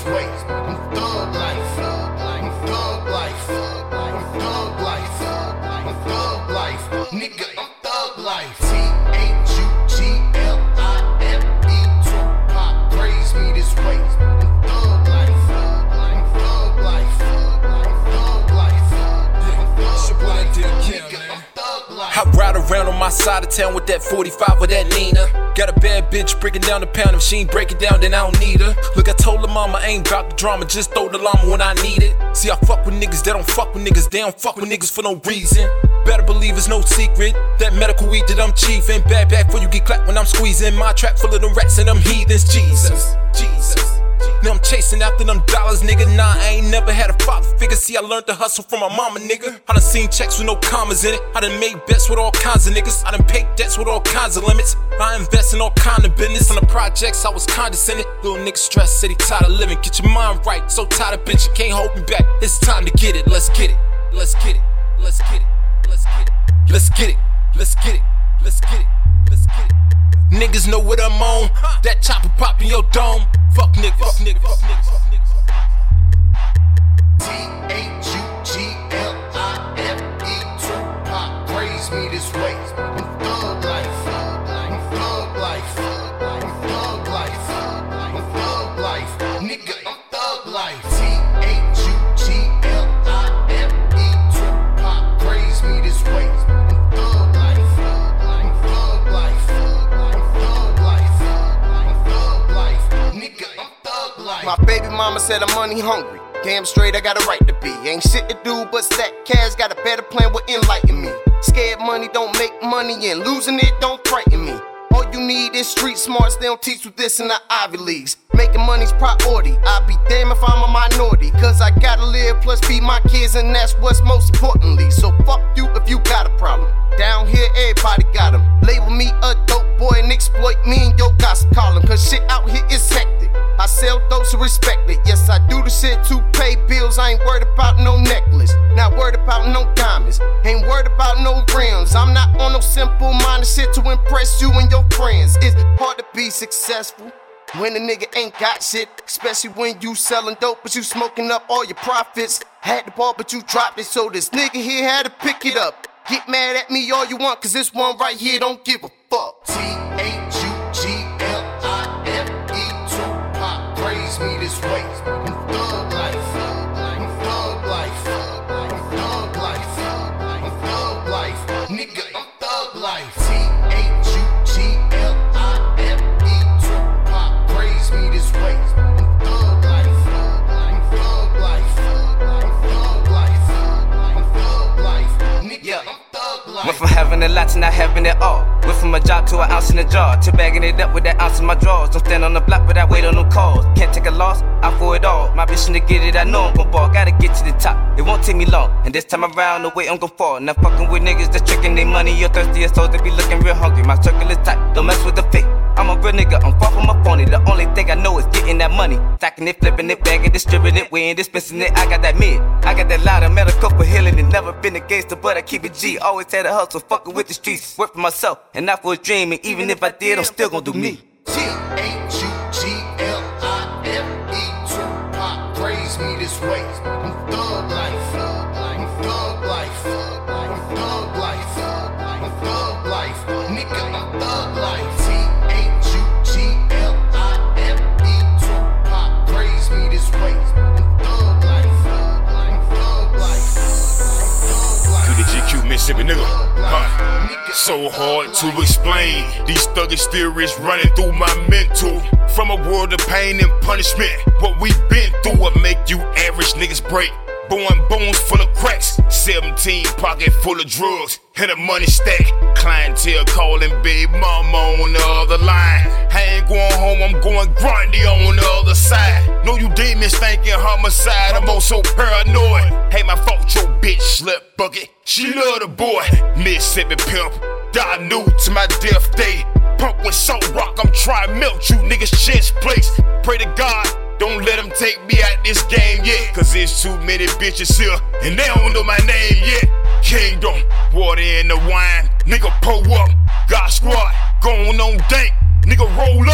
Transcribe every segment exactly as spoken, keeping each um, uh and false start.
this way. I'm thug life, I'm thug life, I'm thug life, I'm thug life, nigga, I'm thug life. T H U G L I F E, Tupac, praise me this way. I'm thug life, I'm thug life, I'm thug life, I'm thug life, nigga, I'm thug life. I ride around on my side of town with that forty-five with that Nina. Got a bad bitch breaking down the pound. If she ain't break it down, then I don't need her. Look, I told her mama I ain't about the drama, just throw the llama when I need it. See, I fuck with niggas that don't fuck with niggas. They don't fuck with niggas for no reason. Better believe it's no secret that medical weed that I'm chiefin'. Bad back before you get clapped when I'm squeezing. My trap full of them rats and them heathens. Jesus, Jesus. Now I'm chasing after them dollars, nigga. Nah, I ain't never had a father figure. See, I learned to hustle from my mama, nigga. I done seen checks with no commas in it. I done made bets with all kinds of niggas. I done paid debts with all kinds of limits. I invest in all kind of business. On the projects, I was condescending. Little nigga stressed, said he tired of living. Get your mind right, so tired of bitch, you can't hold me back. It's time to get it, let's get it. Let's get it, let's get it, let's get it. Let's get it, let's get it, let's get it, let's get it. Niggas know what I'm on. That chopper pop in your dome. Fuck niggas, fuck niggas, fuck niggas, fuck niggas. T H U G L I F E, Tupac, praise me this way. I'm thug life, I'm thug life, I'm thug life, I'm thug life, nigga, I'm thug life. T H U G L I F E, Tupac, praise me this way. I'm thug life, I'm thug life, I'm thug life, I'm thug life, nigga, I'm thug life. My baby mama said I'm money hungry. Damn straight, I got a right to be. Ain't shit to do but stack cash. Got a better plan, will enlighten me. Scared money don't make money, and losing it don't frighten me. All you need is street smarts. They don't teach you this in the Ivy Leagues. Making money's priority. I'll be damned if I'm a minority, cause I gotta live plus feed my kids, and that's what's most importantly. So fuck you if you got a problem. Down here, everybody got them. Label me a dope boy and exploit me in your gossip column, cause shit out here is hectic. I sell those who respect it. Yes, I do the shit to pay bills. I ain't worried about no necklace. Not worried about no diamonds. Ain't worried about no rims. I'm not on no simple-minded shit to impress you and your friends. It's hard to be successful when a nigga ain't got shit, especially when you selling dope but you smoking up all your profits. Had the ball but you dropped it, so this nigga here had to pick it up. Get mad at me all you want, cause this one right here don't give a fuck. T H U G L I F E, Tupac, praise me this way. I'm thug life, I'm thug life, I'm thug life, I'm thug life, nigga, I'm thug life. T H U G L I F E, Tupac, praise me this way. I'm thug life, I'm thug life, I'm thug life, I'm thug life, nigga, I'm thug life. Went from having a lot to not having it all. Went from a job to an ounce in a jar, to bagging it up with that ounce in my drawers. Don't stand on the block without wait on no calls. Can't take a loss, out for it all. My vision to get it, I know I'm gon' ball. Gotta get to the top, it won't take me long. And this time around, the way I'm gon' fall. Not fucking with niggas that's tricking their money. You're thirsty as souls, they be looking real hungry. My circle is tight, don't mess with the fake. I'm a real nigga, I'm far from a phony. The only thing I know is getting that money. Stacking it, flipping it, bagging, distributing it, weighing, dispensing it. I got that mid, I got that lot of medical for healing. It never been a gangster, but I keep it G. Always had a hustle, fucking with the streets. Work for myself, and not for a dream. And even if I did, I'm still gon' do me. T H U G L I F E, Tupac, praise me this way. I'm thug life, I'm thug life, I'm thug life, I'm thug life, nigga, I'm thug life. T H U G L I F E, Tupac, praise me this way. I'm thug life, I'm thug life, I'm thug life. To the G Q Mississippi nigga, huh? So hard to explain. These thuggish theories running through my mental. From a world of pain and punishment, what we've been through will make you average niggas break. Born bones full of cracks, seventeen pocket full of drugs, and a money stack. Clientele calling big mama on the other line. I ain't going home, I'm going grindy on the other side. Know you demons thinking homicide, I'm also paranoid. Hey, my fault, your bitch slept bucket. She love the boy, Mississippi pimp. Die new to my death day. Pump with salt rock, I'm trying to melt you niggas chest plates. Pray to God, don't let them take me out this game yet. Cause there's too many bitches here, and they don't know my name yet. Kingdom, water in the wine, nigga pull up. God squad, going on dank, nigga roll up.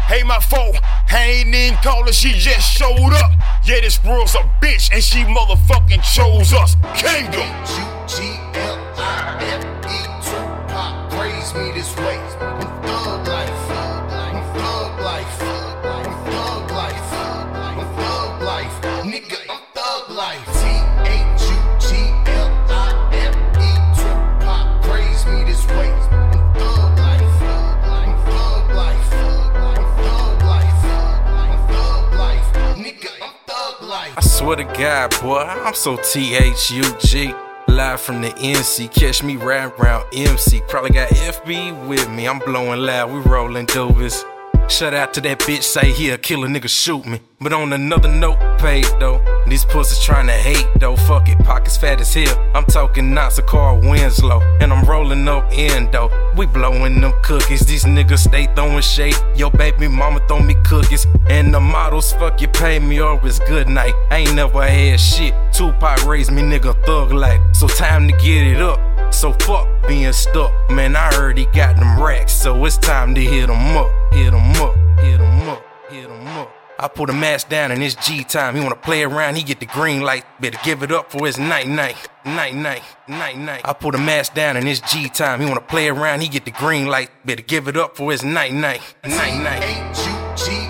Hey, my foe, I ain't even call her, she just showed up. Yeah, this world's a bitch, and she motherfucking chose us. Kingdom. H U G L I F E, Tupac, praise me this way. I'm thug life, I'm thug life, I'm thug life, I'm thug life, nigga, I'm thug life. T H U G L I F E, Tupac, praise me this way. I'm thug life, I'm thug life, I'm thug life, I'm thug life, nigga, I'm thug life. I swear to God, boy, I'm so T H U G. Live from the N C, catch me riding around M C. Probably got F B with me, I'm blowing loud, we rolling doobies. Shout out to that bitch, say he'll kill a nigga, shoot me. But on another note, paid though. These pussies tryna hate though. Fuck it, pockets fat as hell. I'm talking Knox, a Carl Winslow, and I'm rolling up endo. We blowing them cookies. These niggas stay throwing shade. Yo, baby mama throw me cookies. And the models, fuck you, pay me or it's good night. I ain't never had shit. Tupac raised me, nigga, thug life. So time to get it up. So fuck being stuck, man, I heard he got them racks, so it's time to hit him up, hit him up, hit him up, hit him up. I put a mask down and it's G time, he wanna play around, he get the green light, better give it up for his night night, night night, night night. I put a mask down and it's G time, he wanna play around, he get the green light, better give it up for his night night, night night. H U G